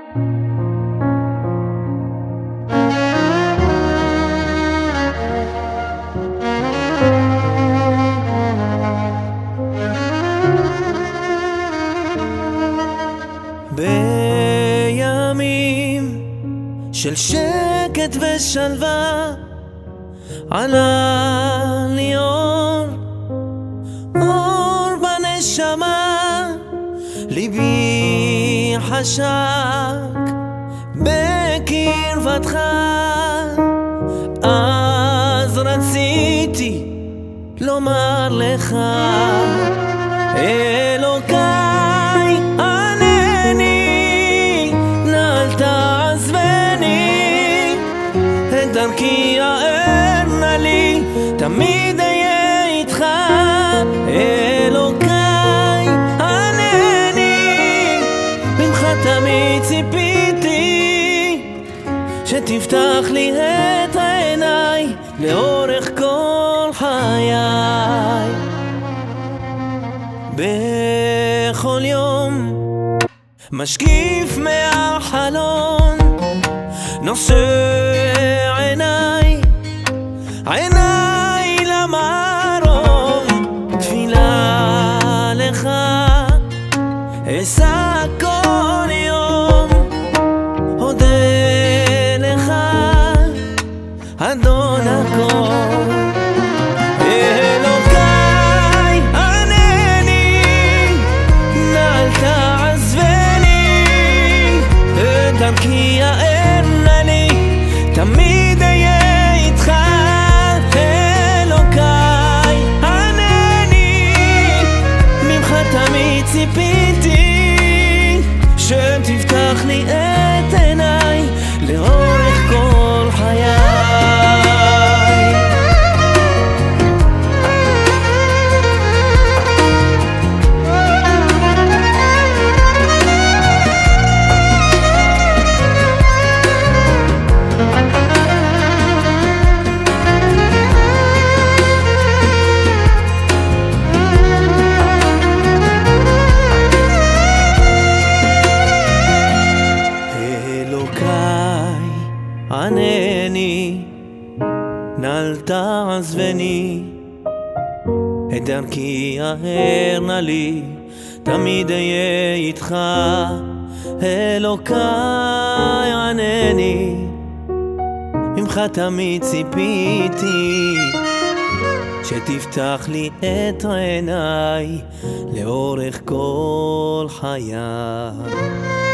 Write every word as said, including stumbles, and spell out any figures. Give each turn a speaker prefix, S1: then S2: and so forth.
S1: בימים של שקט ושלווה עלה לי אור, אור בנשמה, ליבי חשק בקרבתך. אז רציתי לומר לך, אלוקיי ענני, נא אל תעזבני, את דרכי האר נא לי, תמיד אהיה איתך. אלוקיי ענני, ממך תמיד ציפיתי, שתפתח לי את העיניי לאורך כל חיי. בכל יום משקיף מהחלון, נושא עיניי, עיניי למרום, תפילה לך אשא כל יום, אודה לך אדון הכל. אלוקיי ענני, נא אל תעזבני, את דרכי האר נא לי, תמיד אהיה איתך. אלוקיי ענני, ממך תמיד ציפיתי, שתפתח לי את עיניי לאורך כל חיי. ענני, נא אל תעזבני, את דרכי האר נא לי, תמיד אהיה איתך. אלוקיי ענני, ממך תמיד ציפיתי, שתפתח לי את עיניי לאורך כל חיי.